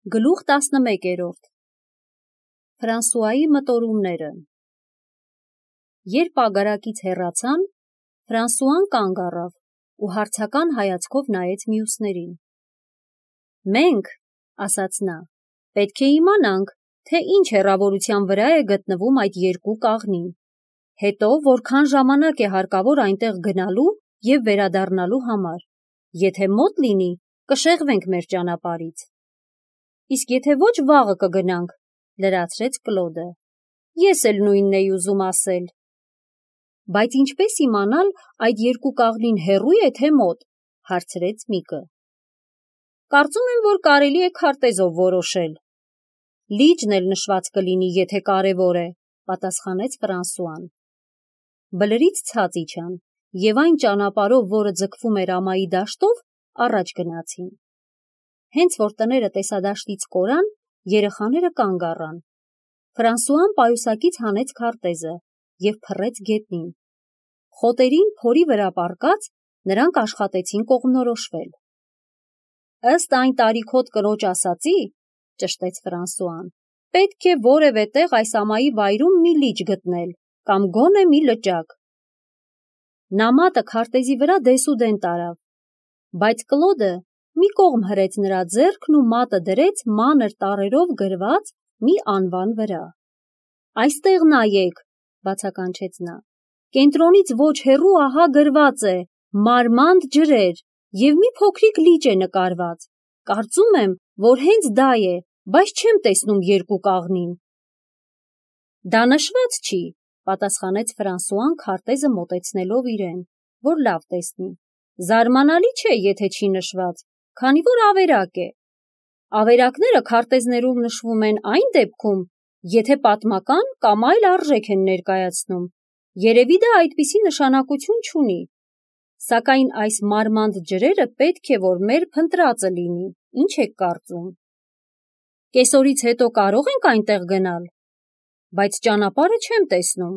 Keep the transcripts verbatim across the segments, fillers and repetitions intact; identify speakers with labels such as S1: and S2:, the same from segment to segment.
S1: Գլուխ տասնմեկերորդ Ֆրանսուայի մտորումները Երբ ագարակից հեռացան, Ֆրանսուան կանգ առավ ու հարցական հայացքով նայեց մյուսներին։ «Մենք, ասաց նա, պետք է իմանանք, թե ինչ հեռավորության վրա է գտնվում այդ երկու կաղնին, հետո որքան ժամանակ է հարկավոր այնտեղ գնալու և վերադառնալու համար, եթե մոտ լինի, կշեղվենք մեր ճանապարհից»։ Իսկ եթե ոչ վաղը կգնանք, լրացրեց Կլոդը, ես էլ նույնն էի ուզում ասել։ Բայց ինչպես իմանալ այդ երկու կաղնին հեռու է թե մոտ, հարցրեց Միկը։ Կարծում եմ, որ կարելի է քարտեզով որոշել։ Լիճն էլ նշված կլինի, եթե կարևոր է, պատասխանեց Ֆրանսուան։ Բլրից ցած իջան, և այն ճանապարհով, որը ձգվում էր ամայի դաշտով, առաջ գնացին։ Հենց որ տները տեսադաշտից կորան, երեխաները կանգ առան։ Ֆրանսուան պայուսակից հանեց քարտեզը և փռեց գետնին։ Խոտերին փորի վրա պառկած, նրանք աշխատեցին կողմնորոշվել։ Ըստ այն տարիքոտ կնոջ ասածի, ճշտեց Ֆրանսուան, պետք է որևէ տեղ այս ամայի վայրում մի լիճ գտնել, կամ գոնե մի լճակ։ Նա մատը քարտեզի վրա դեսուդեն տարավ, բայց Կլոդը մի կողմ հրեց նրա ձեռքն ու մատը դրեց մանր տառերով գրված մի անվան վրա։ Այստեղ նայեք, բացականչեց նա, կենտրոնից ոչ հեռու ահա գրված է Մարմանդ ջրեր և մի փոքրիկ լիճ է նկարված։ Կարծում եմ, որ հենց դա է, բայց չեմ տեսնում երկու կաղնին։ Դա նշված չի, պատասխանեց Ֆրանսուան քարտեզը մոտեցնելով իրեն, որ լավ տեսնի։ Զարմանալի չէ, եթե չի նշված, քանի որ ավերակ է։ Ավերակները քարտեզներում նշվում են այն դեպքում, եթե պատմական կամ այլ արժեք են ներկայացնում։ Երևի դա այդպիսի նշանակություն չունի։ Սակայն այս մարմանդ ջրերը պետք է որ մեր փնտրածը լինի, ինչ եք կարծում։ Կեսօրից հետո կարող ենք այնտեղ գնալ, բայց ճանապարհը չեմ տեսնում։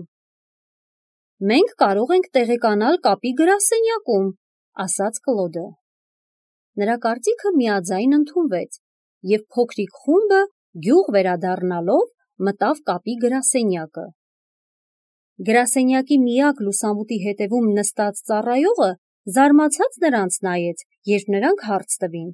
S1: Մենք կարող ենք տեղեկանալ կապի գրասենյակում, ասաց Կլոդը։ Նրա կարծիքը միաձայն ընդունվեց, և փոքրիկ խումբը գյուղ վերադառնալով մտավ կապի գրասենյակը։ Գրասենյակի միակ լուսամուտի հետևում նստած ծառայողը զարմացած նրանց նայեց, երբ նրանք հարց տվին։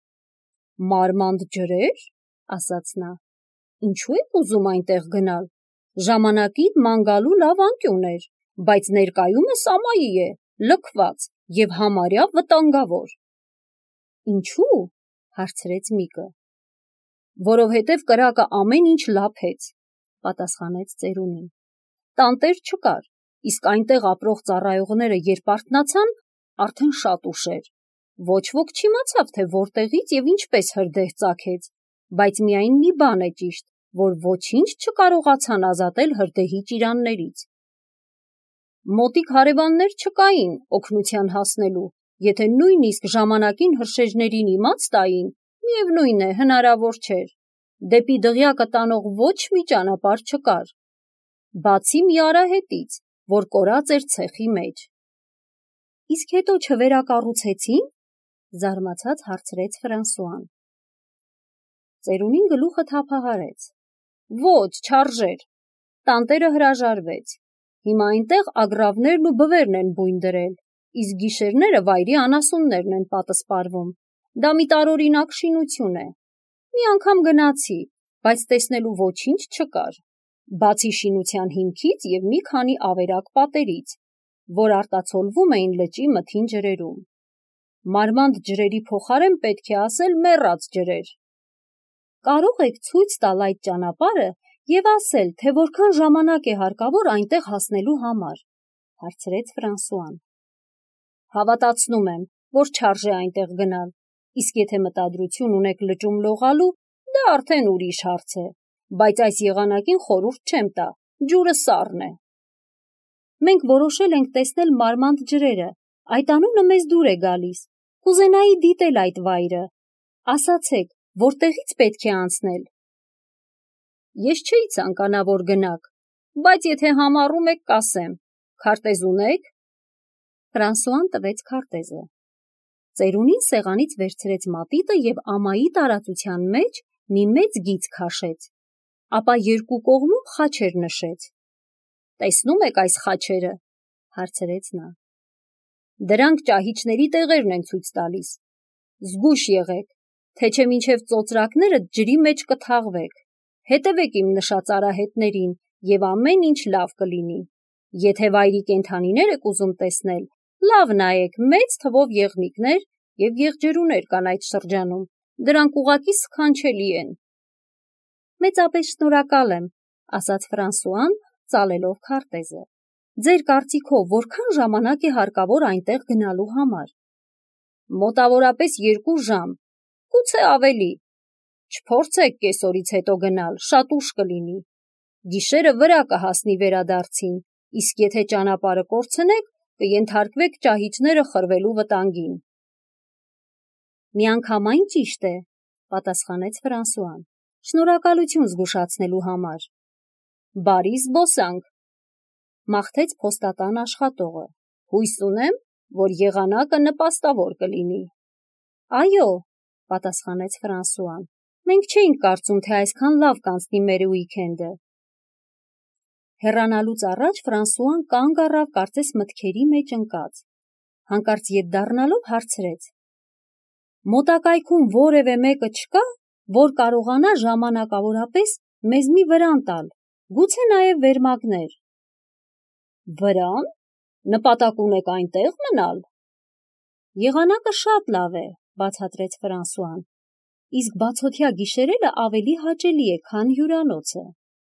S1: Մարմանդ ջրե՞ր, ասաց նա, ինչու եք ուզում այնտեղ գնալ։ Ժամանակին ման գալու լավ անկյուն էր, բայց ներկայումս ամայի է, լքված և համարյա վտանգավոր։ Ինչու՞, հարցրեց Միկը։ Որովհետև կրակը ամեն ինչ լափեց, պատասխանեց ծերունին։ Տանտեր չկար, իսկ այնտեղ ապրող ծառայողները երբ արթնացան, արդեն շատ ուշ էր։ Ոչ ոք չիմացավ, թե որտեղից և ինչպես հրդեհ ծագեց, բայց միայն մի բան է ճիշտ, որ ոչինչ չկարողացան ազատել հրդեհի ճիրաններից։ Մոտիկ հարևաններ չկային օգնության հասնելու, եթե նույնիսկ ժամանակին հրշեջներին իմաց տային, միևնույն է, հնարավոր չէր։ Դեպի դղյակը տանող ոչ մի ճանապարհ չկար, բացի մի արահետից, որ կորած էր ցեխի մեջ։ Իսկ հետո չվերակառուցեցի՞ն, զարմացած հարցրեց Ֆրանսուան։ Ծերունին գլուխը թափահարեց։ Ոչ, չարժեր։ Տանտերը հրաժարվեց։ Հիմա այնտեղ ագռավներն ու բվերն են բույն դրել, իսկ գիշերները վայրի անասուններն են պատսպարվում։ Դա մի տարօրինակ շինություն է։ Մի անգամ գնացի, բայց տեսնելու ոչինչ չկար, բացի շինության հիմքից և մի քանի ավերակ պատերից, որ արտացոլվում էին լճի մթին ջրերում։ Մարմանդ ջրերի փոխարեն պետք է ասել մեռած ջրեր։ Կարող եք ցույց տալ այդ ճանապարհը և ասել, թե որքան ժամանակ է հարկավոր այնտեղ հասնելու համար, հարցրեց Ֆրանսուան։ Հավատացնում եմ, որ չարժե այնտեղ գնալ, իսկ եթե մտադրություն ունեք լճում լողալու, դա արդեն ուրիշ հարց է, բայց այս եղանակին խորհուրդ չեմ տա, ջուրը սառն է։ Մենք որոշել ենք տեսնել մարմանդ ջրերը, այդ անունը մեզ դուր է գալիս, կուզենայի դիտել այդ վայրը։ Ասացեք, որտեղից պետք է անցնել։ Ես չէի ցանկանա, որ գնաք, բայց եթե համառում եք, կասեմ, քարտեզ ունե՞ք։ Ֆրանսուան տվեց քարտեզը։ Ծերունին սեղանից վերցրեց մատիտը և ամայի տարածության մեջ մի մեծ գիծ քաշեց, ապա երկու կողմում խաչեր նշեց։ «Տեսնում եք այս խաչերը», հարցրեց նա։ «Դրանք ճահիճների տեղերն են ցույց տալիս։ Զգույշ եղեք, թե չէ մինչև ծոծրակները ջրի մեջ կթաղվեք։ Հետևեք իմ նշած արահետներին, և ամեն ինչ լավ կլինի։ Եթե վայրի կենդանիներ եք ուզում տեսնել, լավ նայեք, մեծ թվով եղնիկներ և եղջերուներ կան այդ շրջանում, դրանք ուղղակի սքանչելի են»։ «Մեծապես շնորհակալ եմ», ասաց Ֆրանսուան, ծալելով քարտեզը։ «Ձեր կարծիքով որքան ժամանակ է հարկավոր այնտեղ գնալու համար»։ «Մոտավորապես երկու ժամ, գուցե ավելի։ Չփորձեք կեսօրից հետո գնալ, շատ ուշ կլինի։ Գիշերը վրա կհասնի վերադարձին, իսկ եթե ճանապարհը կորցնեք, կենթարկվեք ճահիճները խրվելու վտանգին»։ «Միանգամայն ճիշտ է», պատասխանեց Ֆրանսուան, «շնորհակալություն զգուշացնելու համար»։ «Բարի զբոսանք», մաղթեց փոստատան աշխատողը, «հույս ունեմ, որ եղանակը նպաստավոր կլինի»։ «Այո», պատասխանեց Ֆրանսուան, «մենք չէինք կարծում, թե այսքան լավ կանցնի մեր ուիկենդը»։ Հեռանալուց առաջ Ֆրանսուան կանգ առավ կարծես մտքերի մեջ ընկած, հանկարծ ետ դառնալով հարցրեց. «Մոտակայքում որևէ մեկը չկա, որ կարողանա ժամանակավորապես մեզ մի վրան տալ, գուցե նաև վերմակներ»։ «Վրան, նպատակ ունեք այնտեղ մնալ»։ «Եղանակը շատ լավ է», բացատրեց Ֆրանսուան, «իսկ բացօթյա գիշերելը ավելի հաճելի է, քան հյուրանոցը»։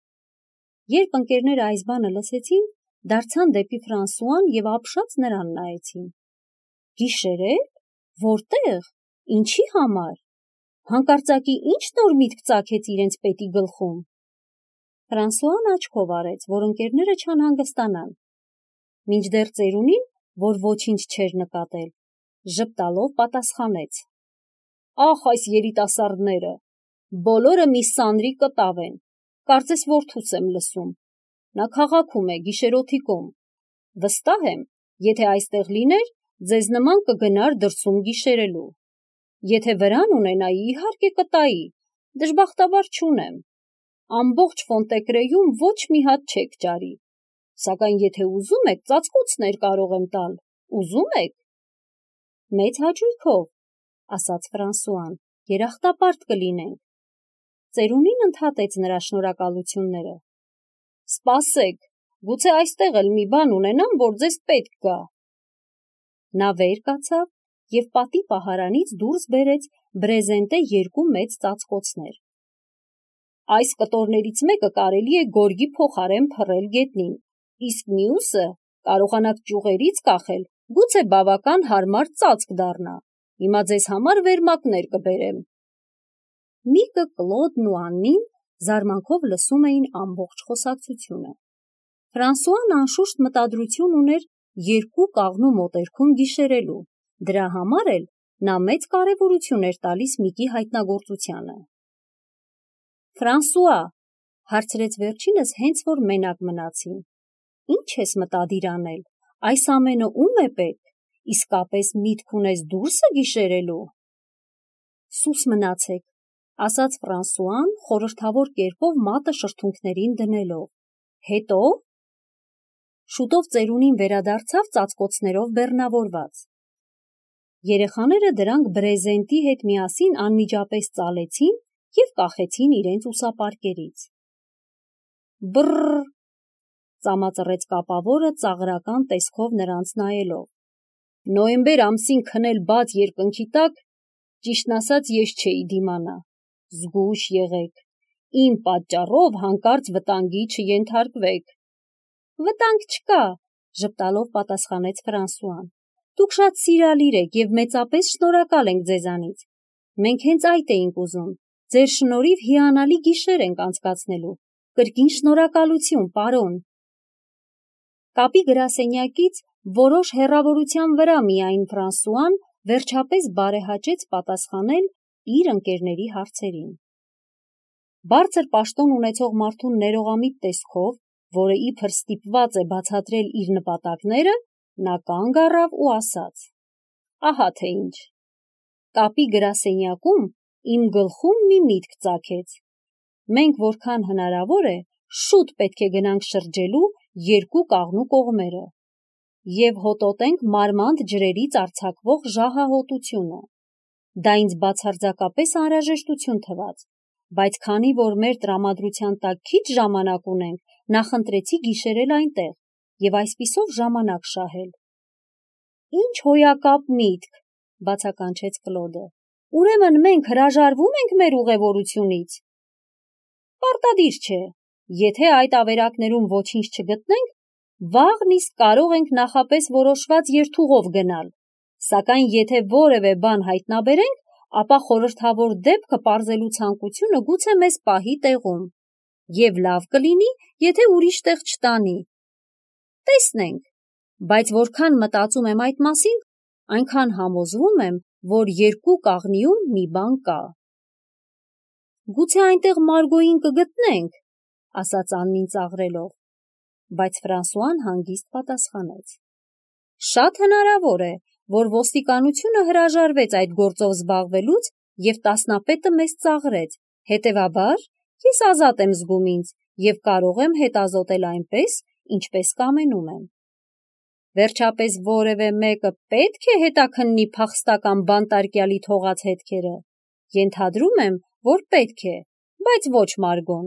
S1: Երբ ընկերները այս բանը լսեցին, դարձան դեպի Ֆրանսուան և ապշած նրան նայեցին։ «Գիշերել, որտե՞ղ, ինչի համար, հանկարծակի ի՞նչ նոր միտք ծագեց իրենց պետի գլխում»։ Ֆրանսուան աչքով արեց, որ ընկերները չանհանգստանան, մինչդեռ ծերունին, որ ոչինչ չէր նկատել, ժպտալով պատասխանեց. «Ախ, այս երիտասարդները, բոլորը մի սանրի կտավ են, կարծես որդուս եմ լսում, նա քաղաքում է, գիշերօթիկում, վստահ եմ, եթե այստեղ լիներ, ձեզ նման կգնար դրսում գիշերելու։ Եթե վրան ունենայի, իհարկե կտայի, դժբախտաբար չունեմ։ Ամբողջ Ֆոնտեկրեյում ոչ մի հատ չեք ճարի, սակայն եթե ուզում եք, ծածկոցներ կարող եմ տալ, ուզում եք»։ «Մեծ հաճույքով», ասաց Ֆրանսուան, «երախտապարտ կլինենք»։ Ծերունին ընդհատեց նրա շնորհակալությունները։ «Սպասեք, գուցե այստեղ էլ մի բան ունենամ, որ ձեզ պետք գա»։ Նա վեր կացավ և պատի պահարանից դուրս բերեց բրեզենտե երկու մեծ ծածկոցներ։ «Այս կտորներից մեկը կարելի է գորգի փոխարեն փռել գետնին, իսկ մյուսը կարողանաք ճյուղերից կախել, գուցե բավական հարմար ծածկ դառնա։ Հիմա ձեզ համար վերմակներ կբերեմ»։ Միկը, Կլոդն ու Աննին զարմանքով լսում էին ամբողջ խոսակցությունը։ Ֆրանսուան անշուշտ մտադրություն ուներ երկու կաղնու մոտերքում գիշերելու, դրա համար էլ նա մեծ կարևորություն էր տալիս Միկի հայտնագործությանը։ «Ֆրանսուଆ», հարցրեց վերջինս, հենց որ մենակ մնացին, «ի՞նչ ես մտադիր անել, այս ամենը ո՞ւմ է պետք, իսկապես միտք ունես դուրսը գիշերելու»։ «Սուս մնացեք», ասաց Ֆրանսուան, խորհրդավոր կերպով մատը շրթունքներին դնելով, «հետո»։ Շուտով ծերունին վերադարձավ ծածկոցներով բեռնավորված։ Երեխաները դրանք բրեզենտի հետ միասին անմիջապես ծալեցին և կախեցին իրենց ուսապարկերից։ «Բռռ», ծամածռեց կապավորը ծաղրական տեսքով նրանց նայելով, «նոյեմբեր ամսին քնել բաց երկնքի տակ, ճիշտն ասած, ես չէի դիմանա։ Զգույշ եղեք, իմ պատճառով հանկարծ վտանգի չենթարկվեք»։ «Վտանգ չկա», ժպտալով պատասխանեց Ֆրանսուան, «դուք շատ սիրալիր եք և մեծապես շնորհակալ ենք ձեզանից։ Մենք հենց այդ էինք ուզում, ձեր շնորհիվ հիանալի գիշեր ենք անցկացնելու, կրկին շնորհակալություն, պարոն»։ Կապի գրասենյակից որոշ հեռավորության վրա միայն Ֆրանսուան վերջապես բարեհաճեց պատասխանել իր ընկերների հարցերին։ Բարձր պաշտոն ունեցող մարդու ներողամիտ տեսքով, որը իբր ստիպված է բացատրել իր նպատակները, նա կանգ առավ ու ասաց. «Ահա թե ինչ։ Կապի գրասենյակում իմ գլխում մի միտք ծագեց։ Մենք որքան հնարավոր է շուտ պետք է գնանք շրջելու երկու կաղնու կողմերը և հոտոտենք մարմանդ ջրերից արձակվող ժահահոտությունը։ Դա ինձ բացարձակապես անհրաժեշտություն թվաց, բայց քանի որ մեր տրամադրության տակ քիչ ժամանակ ունենք, նախընտրեցի գիշերել այնտեղ և այսպիսով ժամանակ շահել։ Ինչ հոյակապ միտք, բացականչեց Կլոդը, ուրեմն մենք հրաժարվո՞ւմ ենք մեր ուղևորությունից։ Պարտադիր չէ, եթե այդ ավերակներում ոչինչ չգտնենք, վաղն իսկ կարող ենք նախապես որոշված երթուղով գնալ, սակայն եթե որևէ բան հայտնաբերենք, ապա խորհրդավոր դեպքը պարզելու ցանկությունը գուցե մեզ պահի տեղում, և լավ կլինի, եթե ուրիշ տեղ չտանի։ Տեսնենք, բայց որքան մտածում եմ այդ մասին, այնքան համոզվում եմ, որ երկու կաղնիում մի բան կա։ Գուցե այնտեղ Մարգոյին կգտնենք, ասաց Աննին ծաղրելով, բայց Ֆրանսուան հանգիստ պատասխանեց. Շատ հնարավոր է, որ ոստիկանությունը հրաժարվեց այդ գործով զբաղվելուց և տասնապետը մեզ ծաղրեց, հետևաբար ես ազատ եմ զգում ինձ և կարող եմ հետազոտել այնպես, ինչպես կամենում եմ։ Վերջապես որևէ մեկը պետք է հետաքննի փախստական բանտարկյալի թողած հետքերը։ Ենթադրում եմ, որ պետք է, բայց ոչ Մարգոն։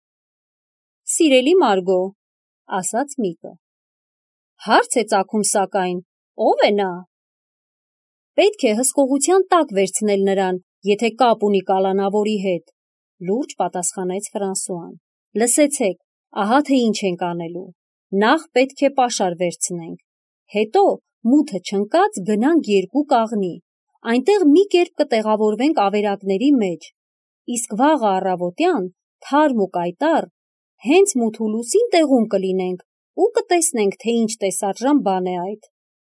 S1: Սիրելի Մարգո, ասաց Միկը։ Հարց է ծագում սակայն, ո՞վ է նա։ Պետք է հսկողության տակ վերցնել նրան, եթե կապ ունի կալանավորի հետ, լուրջ պատասխանեց Ֆրանսուան։ Լսեցեք, ահա թե ինչ ենք անելու։ Նախ պետք է պաշար վերցնենք, հետո մութը չընկած գնանք երկու կաղնի, այնտեղ մի կերպ կտեղավորվենք ավերակների մեջ, իսկ վաղը առավոտյան, թարմ ու կայտառ, հենց մութ ու լուսին տեղում կլինենք ու կտեսնենք, թե ինչ տեսարժան բան է այդ։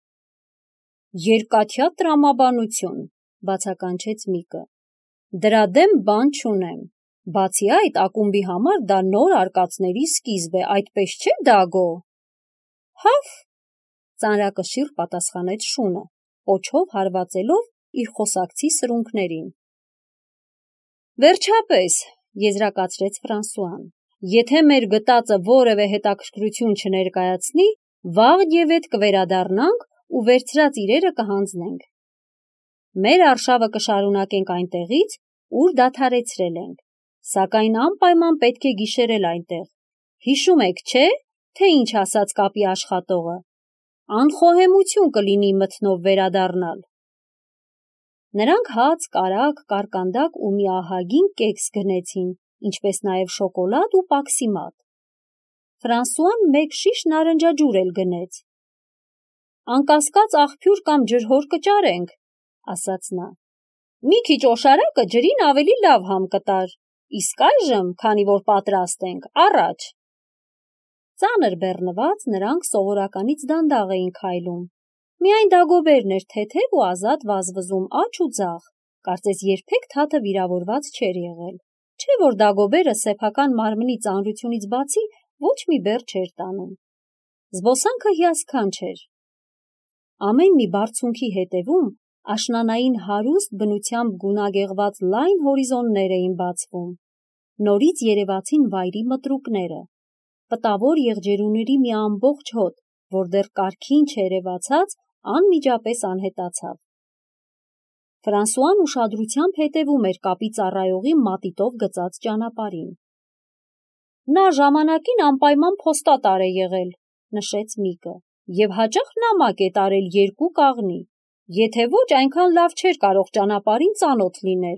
S1: Երկաթյա տրամաբանություն, բացականչեց Միկը։ Դրա դեմ բան չունեմ, բացի այդ ակումբի համար դա նոր արկածների սկիզբ է, այդպես չէ Դագո։ Հավ, ծանրակշիռ պատասխանեց շունը, պոչով հարվածելով իր խոսակցի սրունքներին։ Վերջապես, եզրակացրեց Ֆրանսուան, եթե մեր գտածը որևէ հետաքրքրություն չներկայացնի, վաղ և ետ կվերադառնանք ու վերցրած իրերը կհանձնենք։ Մեր արշավը կշարունակենք այնտեղից, ուր դադարեցրել ենք, սակայն անպայման պետք է գիշերել այնտեղ։ Հիշում եք, չէ՞, թե ինչ ասաց կապի աշխատողը։ Անխոհեմություն կլինի մթնով վերադառնալ։ Նրանք հաց, կարագ, կարկանդակ ու մի ահագին կեքս գնեցին, ինչպես նաև շոկոլադ ու պաքսիմատ։ Ֆրանսուան մեկ շիշ նարնջաջուր էլ գնեց։ Անկասկած աղբյուր կամ ջրհոր կճարենք, ասաց նա։ Մի քիչ օշարակը ջրին ավելի լավ համ կտար, իսկ այժմ, քանի որ պատրաստ ենք, առաջ։ Ծանր բեռնված նրանք սովորականից դանդաղ էին քայլում։ Միայն Դագոբերն էր թեթև ու ազատ վազվզում աջ ու ձախ, կարծես երբեք թաթը վիրավորված չէր եղել, չէ որ Դագոբերը սեփական մարմնի ծանրությունից բացի ոչ մի բեռ չէր տանում։ Զբոսանքը հիասքանչ էր։ Ամեն մի բարձունքի հետևում աշնանային հարուստ բնությամբ գունագեղված լայն հորիզոններ էին բացվում։ Նորից երևացին վայրի մտրուկները, պտավոր եղջերուների մի ամբողջ հոտ, որ դեռ կարգին չերևացած, անմիջապես անհետացավ։ Ֆրանսուան ուշադրությամբ հետևում էր կապի ծառայողի մատիտով գծած ճանապարհին։ Նա ժամանակին անպայման փոստատար է եղել, նշեց Միկը, և հաճախ նամակ է տարել երկու կաղնի, եթե ոչ այնքան լավ չէր կարող ճանապարհին ծանոթ լինել։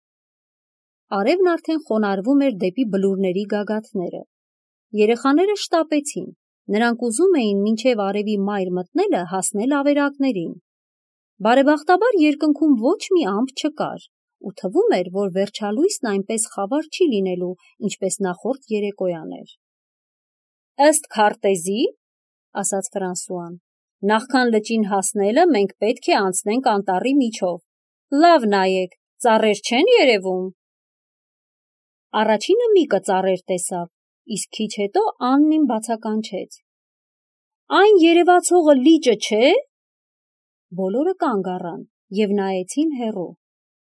S1: Արևն արդեն խոնարհվում էր դեպի բլուրների գագաթները։ Երեխաները շտապեցին, նրանք ուզում էին մինչև արևի մայր մտնելը հասնել ավերակներին։ Բարեբախտաբար երկնքում ոչ մի ամպ չկար, ու թվում էր, որ վերջալույսն այնպես խավար չի լինելու, ինչպես նախորդ երեկոյան էր։ Ըստ քարտեզի, ասաց Ֆրանսուան, նախքան լճին հասնելը մենք պետք է անցնենք անտառի միջով։ Լավ նայեք, ծառեր չեն երևում։ Առաջինը Միկը ծառեր տեսավ, իսկ քիչ հետո Աննին բացականչեց. Այն երևացողը լիճը չէ՞։ Բոլորը կանգ առան և նայեցին հեռու։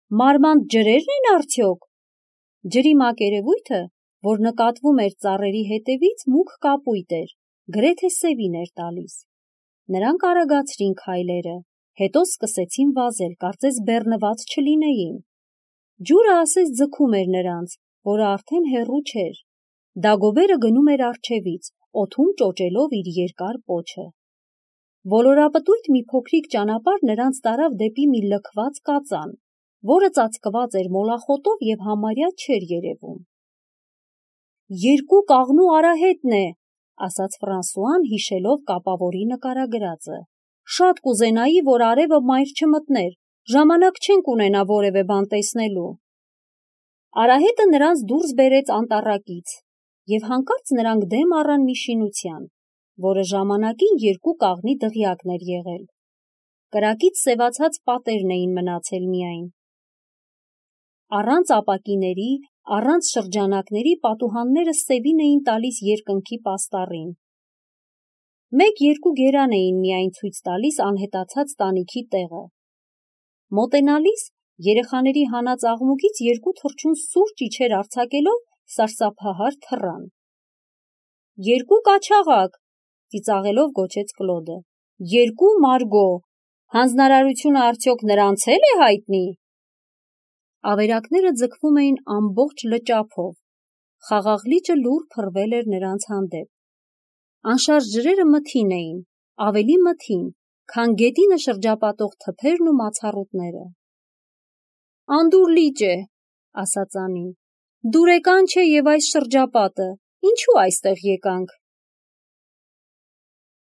S1: Մարմանդ ջրերն են արդյոք։ Ջրի մակերևույթը, որ նկատվում էր ծառերի հետևից, մուգ կապույտ էր, գրեթե սևին էր տալիս։ Նրանք արագացրին քայլերը, հետո սկսեցին վազել, կարծես բեռնված չլինեին։ Ջուրը ասես ձգում էր նրանց, որը արդեն հեռու չէր։ Դագոբերը գնում էր առջևից, օդում ճոճելով իր երկար պոչը։ Ոլորապտույտ մի փոքրիկ ճանապարհ նրանց տարավ դեպի մի լքված կածան, որը ծածկված էր մոլախոտով և համարյա չէր երևում։ «Երկու կաղնու արահետն է», ասաց Ֆրանսուան, հիշելով կապավորի նկարագրածը։ «Շատ կուզենայի, որ արևը մայր չմտներ, ժամանակ չենք ունենա որևէ բան տեսնելու»։ Արահետը նրանց դուրս բերեց անտառակից, և հանկարծ նրանք դեմ առան մի շինության, որը ժամանակին երկու կաղնի դղյակն էր եղել։ Կրակից սևացած պատերն էին մնացել միայն։ Առանց ապակիների, առանց շրջանակների պատուհանները սևին էին տալիս երկնքի պաստառին։ Մեկ-երկու գերան էին միայն ցույց տալիս անհետացած տանիքի տեղը։ Մոտենալիս, երեխաների հանած աղմուկից երկու թռչուն սուրճ իջեր արձակելով սարսափահար թռան։ «Երկու կաչաղակ», ծիծաղելով գոչեց Կլոդը։ «Երկու Մարգո, հանձնարարությունը արդյոք նրանց էլ է հայտնի»։ Ավերակները ձգվում էին ամբողջ լճափով։ Խաղաղ լիճը լուռ փռվել էր նրանց հանդեպ։ Անշարժ ջրերը մթին էին, ավելի մթին, քան գետինը շրջապատող թփերն ու մացառուտները։ «Անդուր լիճ է», ասաց Անին։ «Դուրեկան չէ և այս շրջապատը, ինչու այստեղ եկանք»։